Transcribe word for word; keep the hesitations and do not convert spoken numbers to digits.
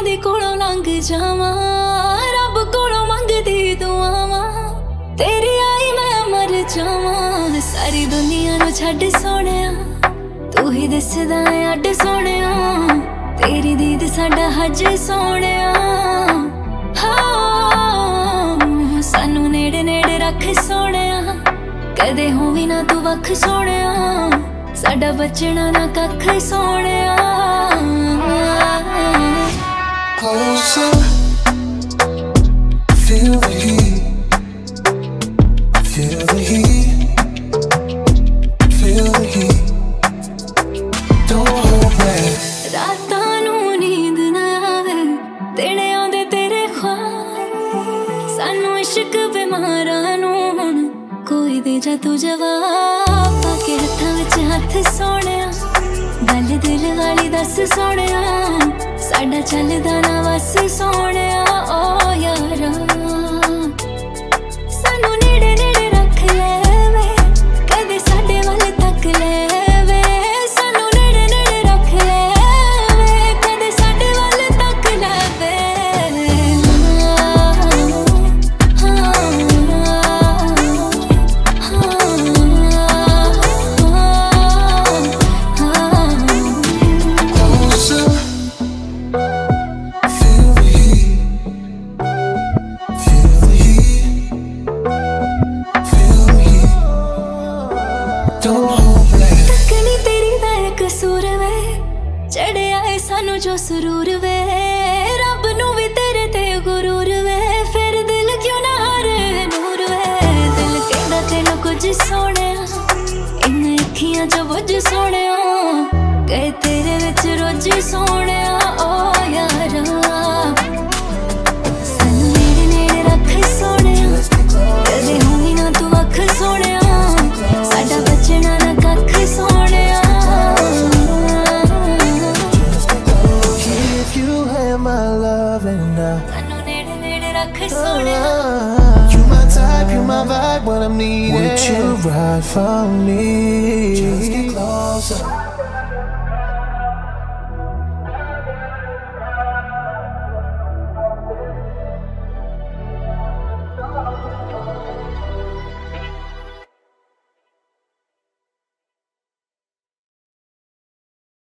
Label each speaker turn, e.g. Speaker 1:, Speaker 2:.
Speaker 1: ਦੀ ਕੋਲੋਂ ਲੰਘ ਜਾਵਾਂ, ਰੱਬ ਕੋਲੋਂ ਮੰਗਦੀ ਦੁਆਵਾਂ, ਤੇਰੀ ਆਈ ਮੈਂ ਮਰ ਜਾਵਾਂ। ਸਾਰੀ ਦੁਨੀਆ ਨੂੰ ਛੱਡ ਸੋਹਣਿਆ, ਤੂੰ ਹੀ ਦਿਸਦਾ ਏ ਅੱਡ ਸੋਹਣਿਆ, ਤੇਰੀ ਦੀਦ ਸਾਡਾ ਹੱਜ ਸੋਹਣਿਆ। ਹਾਂ ਸਾਨੂੰ ਨੇੜੇ ਨੇੜੇ ਰੱਖ ਸੋਹਣਿਆ, ਕਦੇ ਹੋਵੀ ਨਾ ਤੂੰ ਵੱਖ ਸੋਹਣਿਆ, ਸਾਡਾ ਬਚਣਾ ਨਾ ਕੱਖ ਸੋਹਣਿਆ।
Speaker 2: Closer, feel the heat, feel the heat, feel the heat, don't hold back।
Speaker 1: ਰਾਤਾਂ ਨੂੰ ਨੀਂਦ ਨਾ ਆਵੇ, ਦਿਨ ਆਉਂਦੇ ਤੇਰੇ ਖ਼ਵਾਬ, ਸਾਨੂੰ ਇਸ਼ਕ ਬਿਮਾਰਾਂ ਨੂੰ ਹੁਣ ਕੋਈ ਦੇ ਜਾ ਤੂੰ ਜਵਾਬ। ਪਾ ਕੇ ਹੱਥਾਂ ਵਿੱਚ ਹੱਥ ਸੋਹਣਿਆ, ਗੱਲ ਦਿਲ ਵਾਲੀ ਦੱਸ ਸੋਹਣਿਆ, ਸਾਡਾ ਚੱਲਦਾ ਨਾ ਵਸ ਸੋਹਣਿਆ। ਓ ਯਾਰਾ ਸਾਨੂੰ ਨੇੜੇ ਨੇੜੇ ਰੱਖ ਲੈ ਵੇ, ਕਦੇ ਸਾਡੇ ਵੱਲ ਤੱਕ ਲੈ ਵੇ, ਸਾਨੂੰ ਨੇੜੇ ਨੇੜੇ ਰੱਖ ਲੈ ਵੇ, ਕਦੇ ਸਾਡੇ ਵੱਲ ਤੱਕ ਲੈ ਵੇ।
Speaker 2: Closer, feel the heat, feel the heat, feel the heat, don't hold back।
Speaker 1: ਤੱਕਣੀ ਤੇਰੀ ਦਾ ਏ ਕਸੂਰ ਵੇ, ਚੜਿਆ ਏ ਸਾਨੂੰ ਜੋ ਸਰੂਰ ਵੇ, ਰੱਬ ਨੂੰ ਵੀ ਤੇਰੇ ਤੇ ਗੁਰੂਰ ਵੇ, ਫਿਰ ਦਿਲ ਕਿਉਂ ਨਾ ਹਾਰੇ ਨੂਰ ਵੇ। ਦਿਲ ਕਹਿੰਦਾ ਤੈਨੂੰ ਕੁਝ ਸੋਹਣਿਆ, ਇਨ ਅੱਖੀਆਂ ਚ ਬੁੱਝ ਸੋਹਣਿਆ, ਗਏ ਤੇਰੇ ਵਿੱਚ ਰੋਜ਼ ਸੋਹਣਿਆ। ਓ ਯਾਰਾ ਸਾਨੂੰ ਨੇੜੇ ਨੇੜੇ ਰੱਖ ਸੋਹਣਿਆ, ਕਦੇ ਹੋਵੀ ਨਾ ਤੂੰ ਵੱਖ ਸੋਹਣਿਆ, ਸਾਡਾ ਬਚਣਾ ਨਾ ਕੱਖ ਸੋਹਣਿਆ।
Speaker 2: If you had my love and I,
Speaker 1: ਸਾਨੂੰ ਨੇੜੇ ਨੇੜੇ ਰੱਖ ਸੋਹਣਿਆ,
Speaker 2: you my type, you my vibe when I'm needed, would you ride for me? Just get closer.